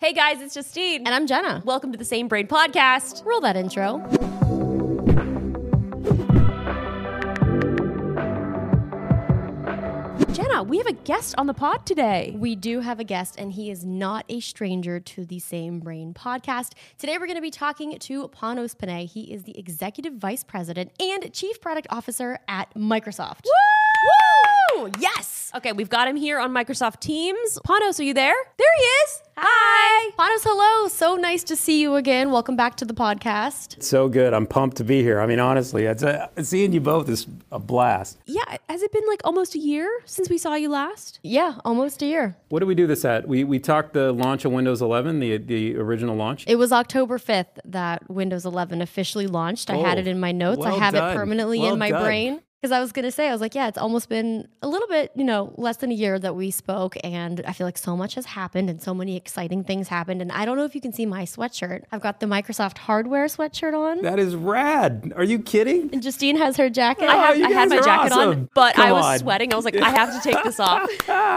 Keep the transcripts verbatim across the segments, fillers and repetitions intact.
Hey guys, it's Justine. And I'm Jenna. Welcome to the Same Brain Podcast. Roll that intro. Jenna, we have a guest on the pod today. We do have a guest, and he is not a stranger to the Same Brain Podcast. Today, we're going to be talking to Panos Panay. He is the Executive Vice President and Chief Product Officer at Microsoft. Woo! Woo! Yes! Okay, we've got him here on Microsoft Teams. Panos, are you there? There he is. Hi. Panos, hello. So nice to see you again. Welcome back to the podcast. So good. I'm pumped to be here. I mean, honestly, it's a, seeing you both is a blast. Yeah, has it been like almost a year since we saw you last? Yeah, almost a year. What did we do this at? We we talked the launch of Windows eleven, the the original launch. It was October fifth that Windows eleven officially launched. I Oh, had it in my notes. well I have done. it permanently Well in my done. brain. Because I was going to say, I was like, yeah, it's almost been a little bit, you know, less than a year that we spoke. And I feel like so much has happened and so many exciting things happened. And I don't know if you can see my sweatshirt. I've got the Microsoft hardware sweatshirt on. That is rad. Are you kidding? And Justine has her jacket. I, have, you I had guys my are jacket on, awesome. but Come I was on. sweating. I was like, I have to take this off.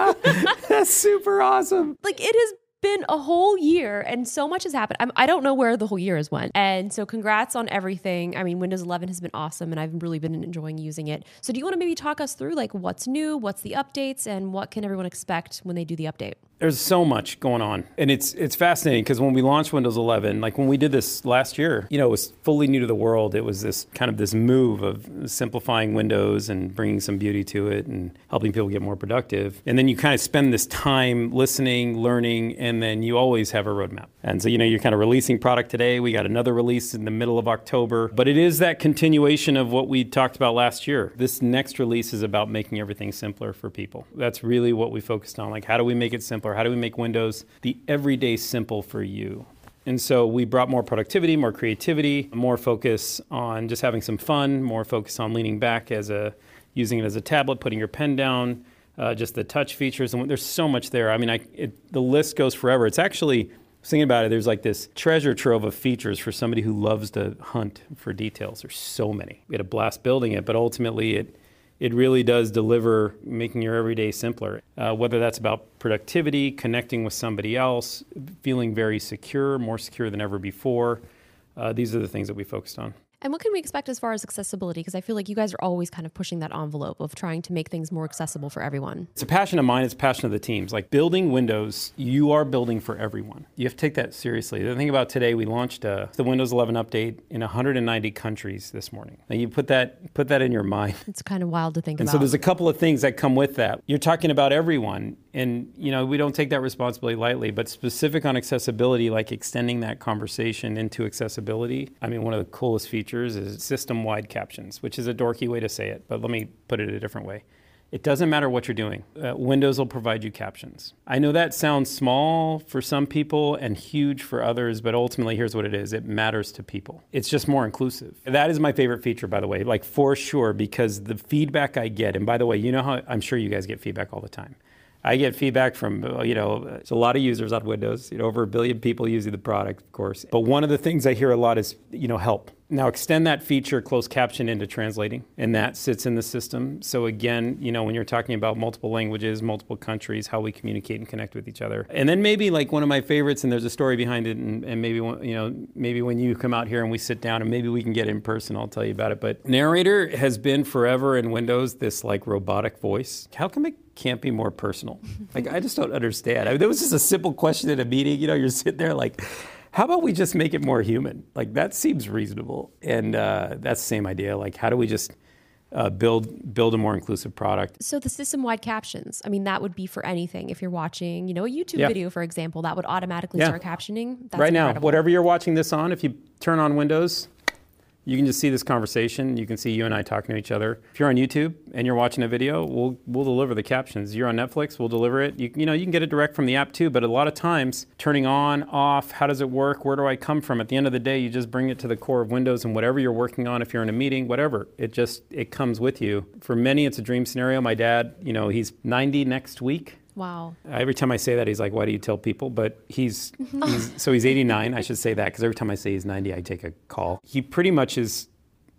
That's super awesome. Like, it has been a whole year and so much has happened. I'm, I don't know where the whole year has went. And so congrats on everything. I mean, Windows eleven has been awesome and I've really been enjoying using it. So do you want to maybe talk us through like what's new, what's the updates, and what can everyone expect when they do the update? There's so much going on. And it's it's fascinating because when we launched Windows eleven, like when we did this last year, you know, it was fully new to the world. It was this kind of this move of simplifying Windows and bringing some beauty to it and helping people get more productive. And then you kind of spend this time listening, learning, and then you always have a roadmap. And so, you know, you're kind of releasing product today. We got another release in the middle of October. But it is that continuation of what we talked about last year. This next release is about making everything simpler for people. That's really what we focused on. Like, how do we make it simpler? How do we make Windows the everyday simple for you? And so we brought more productivity, more creativity, more focus on just having some fun, more focus on leaning back as a, using it as a tablet, putting your pen down, uh, just the touch features. And there's so much there. I mean, I, it, the list goes forever. It's actually, I was thinking about it, there's like this treasure trove of features for somebody who loves to hunt for details. There's so many. We had a blast building it, but ultimately it It really does deliver making your everyday simpler, uh, whether that's about productivity, connecting with somebody else, feeling very secure, more secure than ever before. Uh, these are the things that we focused on. And what can we expect as far as accessibility? Because I feel like you guys are always kind of pushing that envelope of trying to make things more accessible for everyone. It's a passion of mine. It's a passion of the teams. Like building Windows, you are building for everyone. You have to take that seriously. The thing about today, we launched uh, the Windows eleven update in one hundred ninety countries this morning. Now you put that put that in your mind. It's kind of wild to think And about. so there's a couple of things that come with that. You're talking about everyone, and you know we don't take that responsibility lightly, but specific on accessibility, like extending that conversation into accessibility. I mean, one of the coolest features is system-wide captions, which is a dorky way to say it, but let me put it a different way. It doesn't matter what you're doing. Uh, Windows will provide you captions. I know that sounds small for some people and huge for others, but ultimately here's what it is. It matters to people. It's just more inclusive. That is my favorite feature, by the way, like for sure, because the feedback I get, and by the way, you know how I'm sure you guys get feedback all the time. I get feedback from, you know, there's a lot of users on Windows, you know, over a billion people using the product, of course. But one of the things I hear a lot is, you know, help. Now extend that feature, closed caption, into translating, and that sits in the system. So again, you know, when you're talking about multiple languages, multiple countries, how we communicate and connect with each other. And then maybe like one of my favorites, and there's a story behind it, and, and maybe, you know, maybe when you come out here and we sit down and maybe we can get in person, I'll tell you about it. But narrator has been forever in Windows, this like robotic voice. How come it can't be more personal? Like, I just don't understand. I mean, there was just a simple question at a meeting, you know, you're sitting there like, how about we just make it more human? Like, that seems reasonable. And uh, that's the same idea. Like, how do we just uh, build build a more inclusive product? So the system-wide captions, I mean, that would be for anything. If you're watching, you know, a YouTube Yeah. video, for example, that would automatically Yeah. start captioning. That's Right now, incredible. whatever you're watching this on, if you turn on Windows, you can just see this conversation. You can see you and I talking to each other. If you're on YouTube and you're watching a video, we'll we'll deliver the captions. You're on Netflix, we'll deliver it. You, you know, you can get it direct from the app too, but a lot of times, turning on, off, how does it work, where do I come from? At the end of the day, you just bring it to the core of Windows, and whatever you're working on, if you're in a meeting, whatever, it just, it comes with you. For many, it's a dream scenario. My dad, you know, he's ninety next week. Wow. Every time I say that, he's like, why do you tell people? But he's, he's so he's eighty-nine, I should say that, because every time I say he's ninety, I take a call. He pretty much is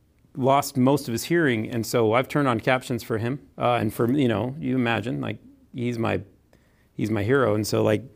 lost most of his hearing, and so I've turned on captions for him. Uh, and for, you know, you imagine, like, he's my he's my hero. And so, like,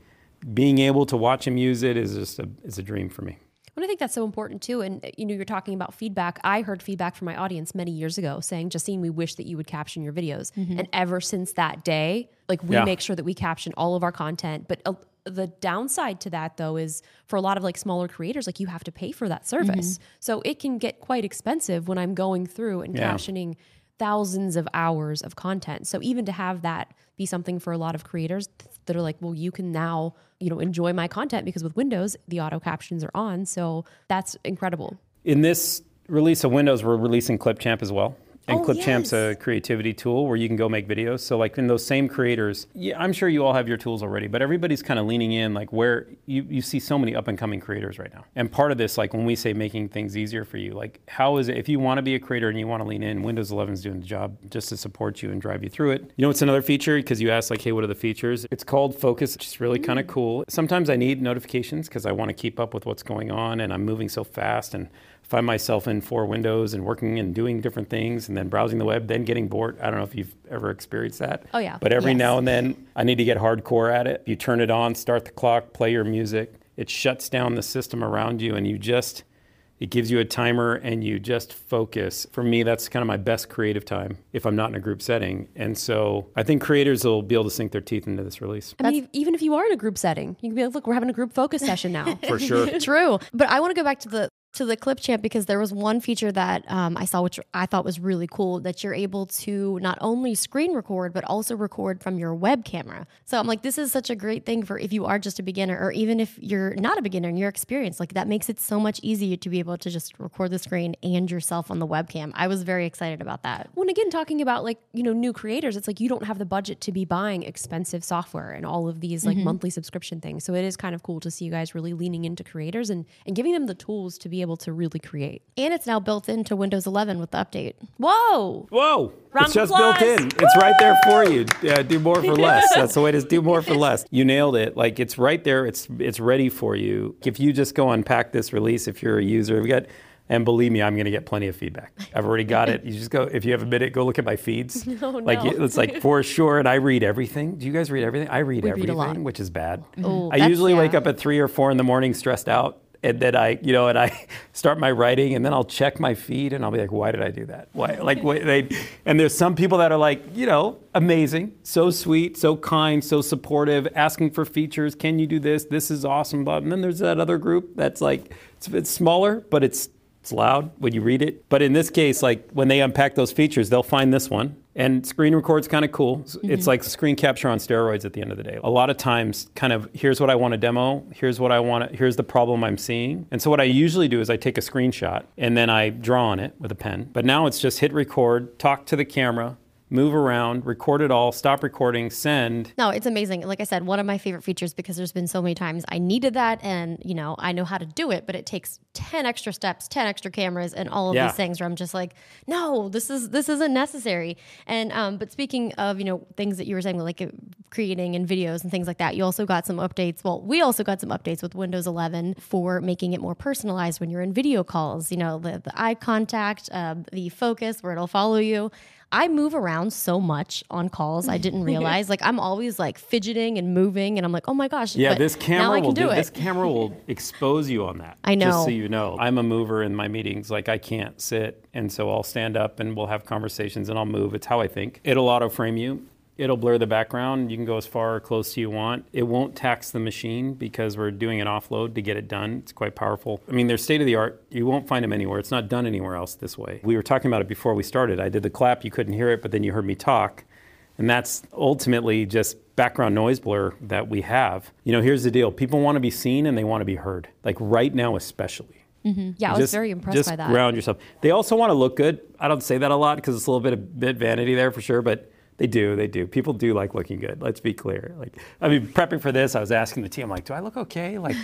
being able to watch him use it is just a, is a dream for me. And I think that's so important too. And you know, you're talking about feedback. I heard feedback from my audience many years ago saying, Justine, we wish that you would caption your videos. Mm-hmm. And ever since that day, like we yeah. make sure that we caption all of our content. But uh, the downside to that though is for a lot of like smaller creators, like you have to pay for that service. Mm-hmm. So it can get quite expensive when I'm going through and yeah. captioning thousands of hours of content. So even to have that be something for a lot of creators that are like, well, you can now, you know, enjoy my content because with Windows, the auto captions are on. So that's incredible. In this release of Windows, we're releasing Clipchamp as well. And oh, Clipchamp's yes. a creativity tool where you can go make videos. So like in those same creators, yeah, I'm sure you all have your tools already, but everybody's kind of leaning in like where you, you see so many up and coming creators right now. And part of this, like when we say making things easier for you, like how is it, if you want to be a creator and you want to lean in, Windows eleven is doing the job just to support you and drive you through it. You know, it's another feature because you asked like, hey, what are the features? It's called Focus, which is really mm. kind of cool. Sometimes I need notifications because I want to keep up with what's going on and I'm moving so fast and find myself in four windows and working and doing different things and then browsing the web, then getting bored. I don't know if you've ever experienced that. Oh, yeah. But every yes. now and then, I need to get hardcore at it. You turn it on, start the clock, play your music. It shuts down the system around you and you just, it gives you a timer and you just focus. For me, that's kind of my best creative time if I'm not in a group setting. And so I think creators will be able to sink their teeth into this release. I mean, even if you are in a group setting, you can be like, look, we're having a group focus session now. For sure. True. But I want to go back to the to the Clipchamp because there was one feature that um, I saw which I thought was really cool, that you're able to not only screen record but also record from your web camera. So I'm like, this is such a great thing for if you are just a beginner or even if you're not a beginner and you're experienced. Like that makes it so much easier to be able to just record the screen and yourself on the webcam. I was very excited about that. When again talking about like, you know, new creators, it's like you don't have the budget to be buying expensive software and all of these like mm-hmm. monthly subscription things. So it is kind of cool to see you guys really leaning into creators and, and giving them the tools to be able to really create. And it's now built into Windows eleven with the update. Whoa! Whoa! Round it's just applause. built in. It's right there for you. Yeah, do more for less. That's the way to do more for less. You nailed it. Like it's right there. It's it's ready for you. If you just go unpack this release, if you're a user, we got. And believe me, I'm going to get plenty of feedback. I've already got it. You just go, if you have a minute, go look at my feeds. No, like no. It's like for sure, and I read everything. Do you guys read everything? I read we everything, read a lot. which is bad. Ooh, I usually yeah. wake up at three or four in the morning stressed out. And then I, you know, and I start my writing, and then I'll check my feed, and I'll be like, "Why did I do that? Why?" Like, why, they, and there's some people that are like, you know, amazing, so sweet, so kind, so supportive, asking for features. Can you do this? This is awesome. Blah. And then there's that other group that's like, it's, it's smaller, but it's it's loud when you read it. But in this case, like when they unpack those features, they'll find this one. And screen record's kind of cool. Mm-hmm. It's like screen capture on steroids at the end of the day. A lot of times, kind of, here's what I want to demo, here's what I want to, here's the problem I'm seeing. And so what I usually do is I take a screenshot and then I draw on it with a pen. But now it's just hit record, talk to the camera, move around, record it all, stop recording, send. No, it's amazing. Like I said, one of my favorite features because there's been so many times I needed that and, you know, I know how to do it, but it takes ten extra steps, ten extra cameras and all of yeah. these things where I'm just like, no, this is this isn't necessary. And um, but speaking of, you know, things that you were saying like uh, creating and videos and things like that, you also got some updates. Well, we also got some updates with Windows eleven for making it more personalized when you're in video calls, you know, the, the eye contact, uh, the focus where it'll follow you. I move around so much on calls. I didn't realize. Like I'm always like fidgeting and moving, and I'm like, oh my gosh. Yeah, but this camera now I will can do, do it. This camera will expose you on that. I know. Just so you know, I'm a mover in my meetings. Like I can't sit, and so I'll stand up and we'll have conversations, and I'll move. It's how I think. It'll auto frame you. It'll blur the background. You can go as far or close to you want. It won't tax the machine because we're doing an offload to get it done. It's quite powerful. I mean, they're state of the art. You won't find them anywhere. It's not done anywhere else this way. We were talking about it before we started. I did the clap. You couldn't hear it, but then you heard me talk. And that's ultimately just background noise blur that we have. You know, here's the deal. People want to be seen and they want to be heard. Like right now especially. Mm-hmm. Yeah, I was just, very impressed just by that. Ground yourself. They also want to look good. I don't say that a lot because it's a little bit of bit vanity there for sure, but They do, they do. People do like looking good. Let's be clear. Like, I mean, prepping for this, I was asking the team, like, do I look okay? Like,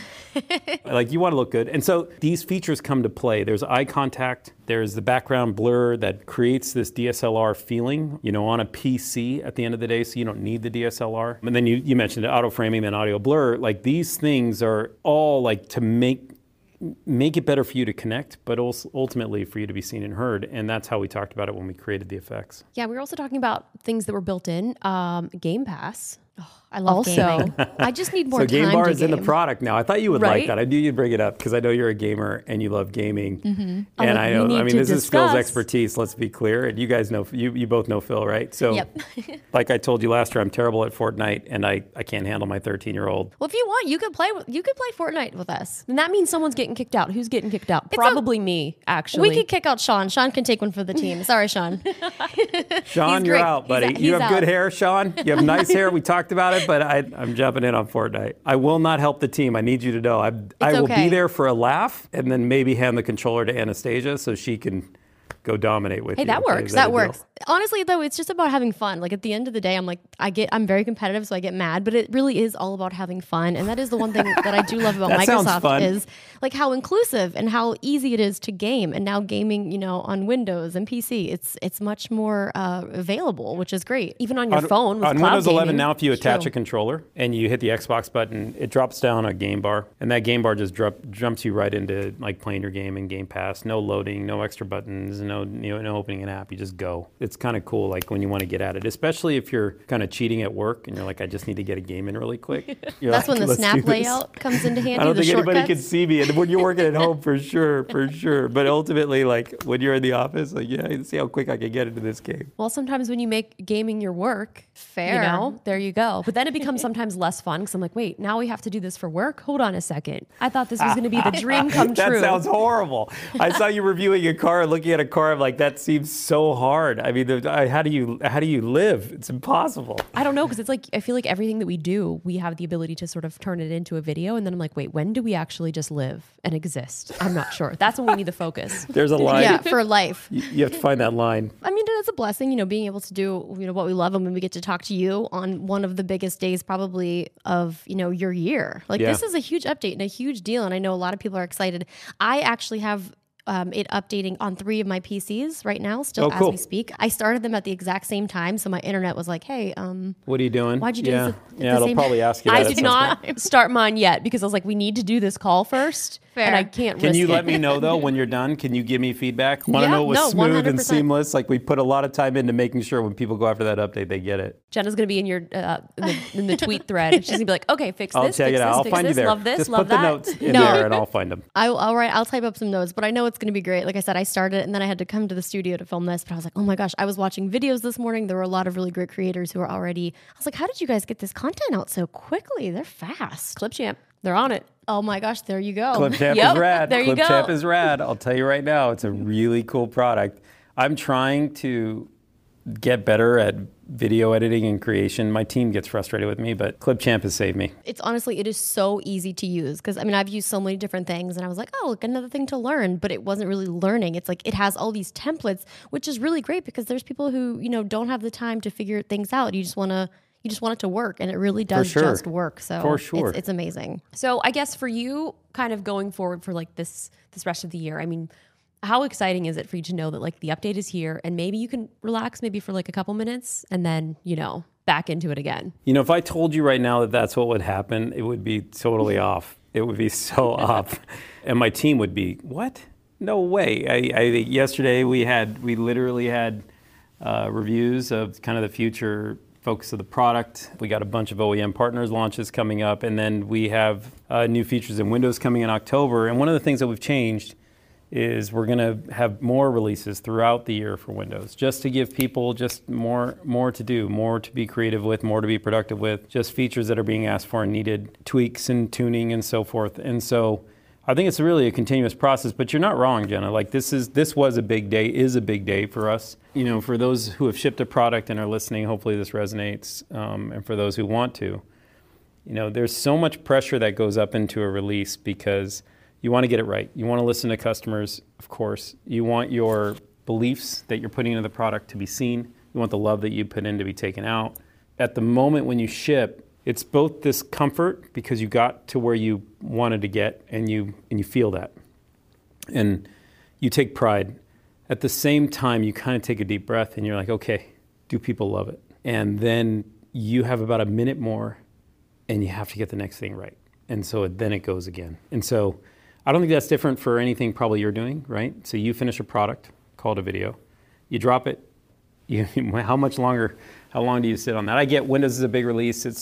like you want to look good. And so these features come to play. There's eye contact. There's the background blur that creates this D S L R feeling, you know, on a P C at the end of the day, so you don't need the D S L R. And then you, you mentioned it, auto framing, then audio blur. Like these things are all like to make make it better for you to connect, but also ultimately for you to be seen and heard. And that's how we talked about it when we created the effects. Yeah, we were also talking about things that were built in. Um, Game Pass. Oh, I love Also, gaming. I just need more So time Game Bar to is in the game. product now. I thought you would Right? like that. I knew you'd bring it up because I know you're a gamer and you love gaming. Mm-hmm. I'm And like, I we know, need I mean, to this is Phil's discuss. expertise. Let's be clear. And you guys know, you, you both know Phil, right? So, Yep. like I told you last year, I'm terrible at Fortnite, and I, I can't handle my thirteen year old. Well, if you want, you could play. with- You could play Fortnite with us. And that means someone's getting kicked out. Who's getting kicked out? a- Probably me, actually. We could kick out Sean. Sean can take one for the team. Sorry, Sean. Sean, He's you're great. out, buddy. He's- you he's have good out. hair, Sean. You have nice hair. We talked about it, but I, I'm jumping in on Fortnite. I will not help the team. I need you to know. I, I will okay. be there for a laugh and then maybe hand the controller to Anastasia so she can go dominate with Hey, you. that okay? works. Is That a deal? works. Honestly, though, it's just about having fun. Like at the end of the day, I'm like, I get, I'm very competitive, so I get mad. But it really is all about having fun, and that is the one thing that I do love about That sounds Microsoft fun. is like how inclusive and how easy it is to game. And now gaming, you know, on Windows and P C, it's it's much more uh, available, which is great. even on your on, phone with on cloud Windows eleven gaming. now, if you attach True. a controller and you hit the Xbox button, it drops down a game bar, and that game bar just drop, jumps you right into like playing your game in Game Pass. No loading, no extra buttons, no you know, no opening an app. You just go. It's kind of cool, like when you want to get at it, especially if you're kind of cheating at work and you're like, I just need to get a game in really quick. You're That's like, when the "Let's snap do this." layout comes into handy. I don't the think anybody can shortcuts. see me, and when you're working at home, for sure, for sure. But ultimately, like when you're in the office, like yeah, see how quick I can get into this game. Well, sometimes when you make gaming your work, Fair. you know, there you go. But then it becomes sometimes less fun because I'm like, wait, now we have to do this for work? Hold on a second. I thought this was going to be the dream come That true. sounds horrible. I saw you reviewing a car, looking at a car. I'm like, that seems so hard. I mean, the, I, how do you how do you live? It's impossible. I don't know because it's like I feel like everything that we do, we have the ability to sort of turn it into a video, and then I'm like, wait, when do we actually just live and exist? I'm not sure. That's when we need the focus. There's a line. Yeah, for life. You, you have to find that line. I mean, it's a blessing, you know, being able to do, you know, what we love, and when we get to talk to you on one of the biggest days probably of, you know, your year. Like Yeah. this is a huge update and a huge deal, and I know a lot of people are excited. I actually have um, it updating on three of my P Cs right now, still Oh, as cool. we speak. I started them at the exact same time, so my internet was like, "Hey, um, What are you doing? Why'd you do yeah. this at- at Yeah, the it'll same- probably ask you that. I at did some not point. start mine yet because I was like, we need to do this call first, Fair. and I can't. Can risk you it. let me know though when you're done? Can you give me feedback? Want to Yeah, know it was no, smooth one hundred and percent. seamless? Like we put a lot of time into making sure when people go after that update, they get it. Jenna's gonna be in your uh, in, the, in the tweet thread. She's gonna be like, okay, fix I'll this, check fix it out. this, I'll fix find this, you there. love this, Just love put the that. notes in No. there, and I'll find them. I, all right, I'll type up some notes, but I know it's going to be great. Like I said, I started and then I had to come to the studio to film this, but I was like, oh my gosh, I was watching videos this morning. There were a lot of really great creators who are already, I was like, how did you guys get this content out so quickly? They're fast. Clipchamp, they're on it. Oh my gosh, there you go. Clipchamp Yep, is rad. there you go. Clipchamp is rad. I'll tell you right now, it's a really cool product. I'm trying to get better at video editing and creation. My team gets frustrated with me, but Clipchamp has saved me. It's honestly, it is so easy to use because I mean, I've used so many different things and I was like, oh, look, another thing to learn, but it wasn't really learning. It's like it has all these templates, which is really great because there's people who, you know, don't have the time to figure things out. You just want to, you just want it to work, and it really does sure. just work. So For sure. it's, it's amazing. So I guess for you, kind of going forward for like this this rest of the year, I mean, how exciting is it for you to know that like the update is here and maybe you can relax maybe for like a couple minutes and then, you know, back into it again? You know, if I told you right now that that's what would happen, it would be totally off. It would be so off. And my team would be, what? No way. I, I yesterday we had, we literally had uh, reviews of kind of the future focus of the product. We got a bunch of O E M partners launches coming up, and then we have uh, new features in Windows coming in October. And one of the things that we've changed is we're going to have more releases throughout the year for Windows, just to give people just more more to do, more to be creative with, more to be productive with, just features that are being asked for and needed, tweaks and tuning and so forth. And so I think it's really a continuous process, but you're not wrong, Jenna. Like this is this was a big day, is a big day for us. You know, for those who have shipped a product and are listening, hopefully this resonates, um, and for those who want to. You know, there's so much pressure that goes up into a release because you want to get it right. You want to listen to customers, of course. You want your beliefs that you're putting into the product to be seen. You want the love that you put in to be taken out. At the moment when you ship, it's both this comfort because you got to where you wanted to get and you and you feel that. And you take pride. At the same time, you kind of take a deep breath and you're like, okay, do people love it? And then you have about a minute more and you have to get the next thing right. And so then it goes again. And so I don't think that's different for anything probably you're doing, right? So you finish a product, call it a video, you drop it. You, how much longer, how long do you sit on that? I get Windows is a big release. It's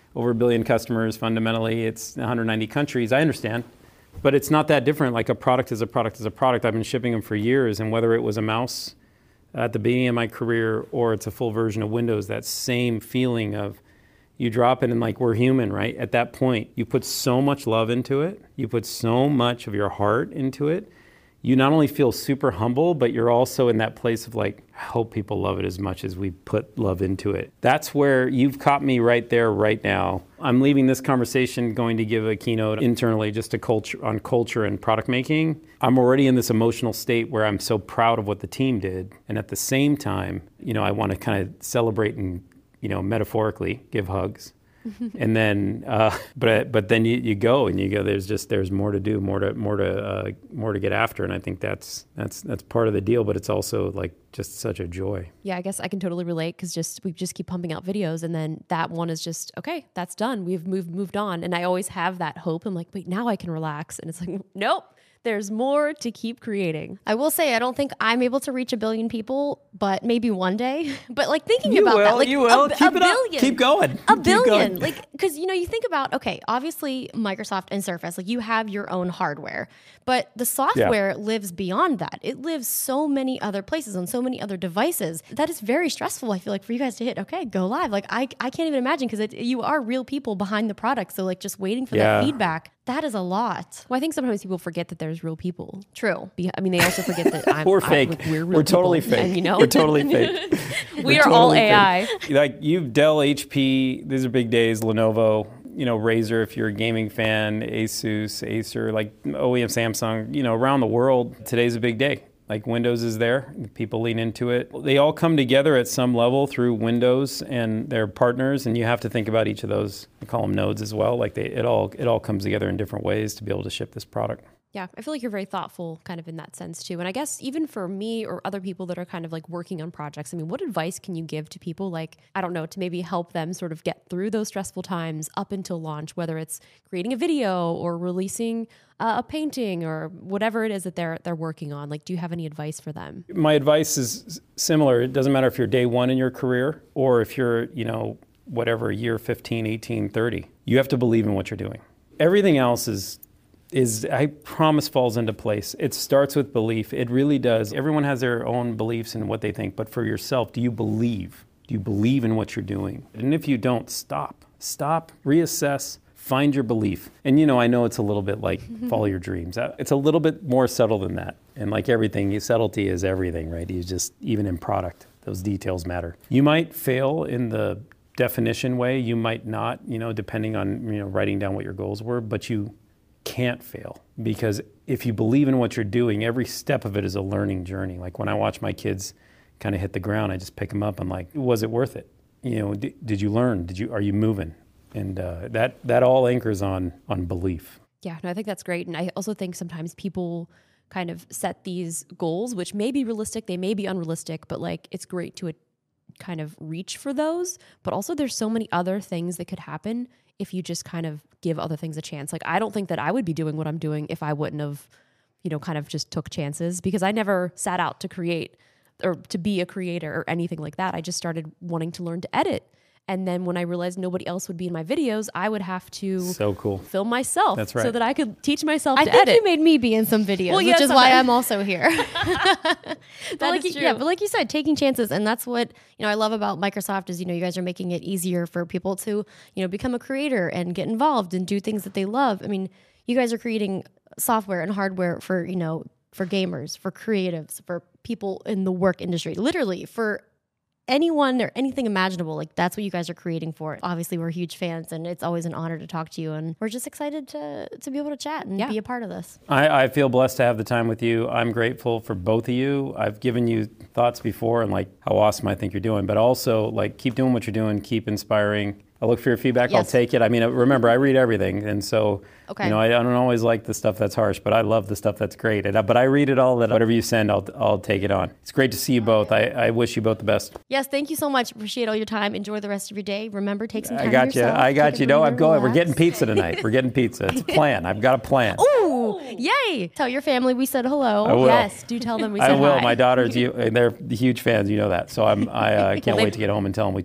over a billion customers. Fundamentally, it's one hundred ninety countries. I understand. But it's not that different. Like a product is a product is a product. I've been shipping them for years. And whether it was a mouse at the beginning of my career or it's a full version of Windows, that same feeling of you drop it and like we're human, right? At that point, you put so much love into it. You put so much of your heart into it. You not only feel super humble, but you're also in that place of like, I hope people love it as much as we put love into it. That's where you've caught me right there, right now. I'm leaving this conversation going to give a keynote internally just to culture on culture and product making. I'm already in this emotional state where I'm so proud of what the team did. And at the same time, you know, I want to kind of celebrate and, you know, metaphorically give hugs. and then, uh, but but then you, you go and you go. There's just there's more to do, more to more to uh, more to get after, and I think that's that's that's part of the deal. But it's also like just such a joy. Yeah, I guess I can totally relate because just we just keep pumping out videos, and then that one is just okay. That's done. We've moved moved on, and I always have that hope. I'm like, wait, now I can relax, and it's like, nope. There's more to keep creating. I will say, I don't think I'm able to reach a billion people, but maybe one day. But like thinking you about will, that, like you will. a, Keep a it billion, up. Keep going. a Keep billion, going. like because you know you think about okay, obviously Microsoft and Surface, like you have your own hardware, but the software yeah. lives beyond that. It lives so many other places on so many other devices. That is very stressful. I feel like for you guys to hit okay, go live. Like I, I can't even imagine because you are real people behind the product. So like just waiting for yeah. that feedback. That is a lot. Well, I think sometimes people forget that there's real people. True. Be- I mean, they also forget that I'm, we're fake. I'm, we're real we're totally people, fake. And, you know? We're totally fake. we we're are totally all A I. Fake. Like you, Dell, H P, these are big days. Lenovo, you know, Razer, if you're a gaming fan, Asus, Acer, like O E M, Samsung, you know, around the world, today's a big day. Like Windows is there, people lean into it. They all come together at some level through Windows and their partners, and you have to think about each of those. I call them nodes as well. Like they, it all, it all comes together in different ways to be able to ship this product. Yeah, I feel like you're very thoughtful kind of in that sense too. And I guess even for me or other people that are kind of like working on projects, I mean, what advice can you give to people like, I don't know, to maybe help them sort of get through those stressful times up until launch, whether it's creating a video or releasing uh, a painting or whatever it is that they're they're working on? Like, do you have any advice for them? My advice is similar. It doesn't matter if you're day one in your career or if you're, you know, whatever, year fifteen, eighteen, thirty. You have to believe in what you're doing. Everything else is is, I promise, falls into place. It starts with belief. It really does. Everyone has their own beliefs in what they think, but for yourself, do you believe? Do you believe in what you're doing? And if you don't, stop. Stop, reassess, find your belief. And you know, I know it's a little bit like follow your dreams. It's a little bit more subtle than that. And like everything, subtlety is everything, right? You just, even in product, those details matter. You might fail in the definition way. You might not, you know, depending on, you know, writing down what your goals were, but you can't fail, because if you believe in what you're doing, every step of it is a learning journey. Like when I watch my kids kind of hit the ground, I just pick them up. I'm like, was it worth it? You know, did, did you learn? Did you, are you moving? And uh, that that all anchors on on belief. Yeah, no, I think that's great. And I also think sometimes people kind of set these goals, which may be realistic, they may be unrealistic, but like it's great to a, kind of reach for those. But also there's so many other things that could happen if you just kind of give other things a chance. Like I don't think that I would be doing what I'm doing if I wouldn't have, you know, kind of just took chances, because I never sat out to create or to be a creator or anything like that. I just started wanting to learn to edit. And then when I realized nobody else would be in my videos, I would have to so cool. film myself. That's right. So that I could teach myself I to think edit. you made me be in some videos, Well, yeah, which is so why that- I'm also here. but like is you, yeah, true. but like you said, taking chances, and that's what you know I love about Microsoft is you know you guys are making it easier for people to you know become a creator and get involved and do things that they love. I mean, you guys are creating software and hardware for you know for gamers, for creatives, for people in the work industry, literally for anyone or anything imaginable. Like that's what you guys are creating for. Obviously we're huge fans, and it's always an honor to talk to you, and we're just excited to to be able to chat and Yeah. be a part of this. I, I feel blessed to have the time with you. I'm grateful for both of you. I've given you thoughts before and like how awesome I think you're doing, but also like keep doing what you're doing, keep inspiring. I look for your feedback. I'll Yes. take it. I mean, remember, I read everything. And so, Okay. you know, I, I don't always like the stuff that's harsh, but I love the stuff that's great. And, but I read it all, that whatever you send, I'll, I'll take it on. It's great to see you both. I, I wish you both the best. Yes, thank you so much. Appreciate all your time. Enjoy the rest of your day. Remember, take some time I got for you. yourself. I got Take a you. No, I'm breather, going. We're relax. getting pizza tonight. We're getting pizza. It's a plan. I've got a plan. Ooh, yay. Tell your family we said hello. I will. Yes, do tell them we I said will. hi. My daughters, you, they're huge fans. You know that. So I'm, I uh, can't wait to get home and tell them we talked.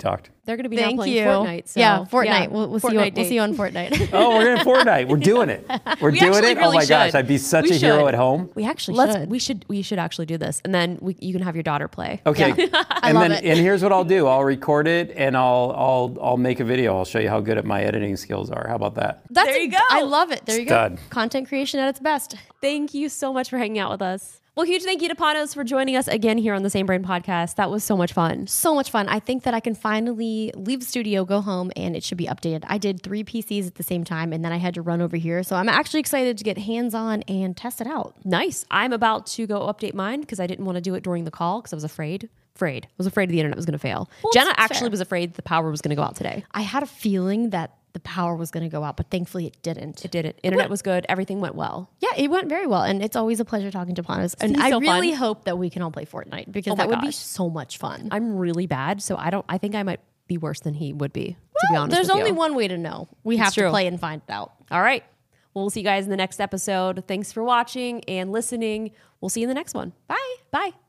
They're going to be Thank now playing you. Fortnite. So, yeah, Fortnite. yeah, We'll, we'll, see Fortnite you, we'll date. see you on Fortnite. Oh, we're in Fortnite. We're doing it. We're We doing actually it. Oh really my gosh, should. I'd be such We a hero should. at home. we actually Let's should. we should we should actually do this, and then we, you can have your daughter play. Okay. I and love then it. and here's what I'll do. I'll record it and I'll I'll I'll make a video. I'll show you how good at my editing skills are. How about that? That's There a- you go. I love it. There you Stud. go. Content creation at its best. Thank you so much for hanging out with us. Well, huge thank you to Panos for joining us again here on the Same Brain Podcast. That was so much fun. So much fun. I think that I can finally leave the studio, go home, and it should be updated. I did three P Cs at the same time, and then I had to run over here. So I'm actually excited to get hands-on and test it out. Nice. I'm about to go update mine because I didn't want to do it during the call because I was afraid. Afraid. I was afraid the internet was going to fail. Well, Jenna it's actually fair. was afraid the power was going to go out today. I had a feeling that the power was going to go out, but thankfully it didn't. It didn't. Internet was good. Everything went well. Yeah, it went very well, and it's always a pleasure talking to Panos. And He's I so really fun. hope that we can all play Fortnite because Oh my that would be gosh. so much fun. I'm really bad, so I don't. I think I might be worse than he would be. To be Well, honest, there's with only you. one way to know. We have true. to play and find it out. All right. Well, we'll see you guys in the next episode. Thanks for watching and listening. We'll see you in the next one. Bye. Bye.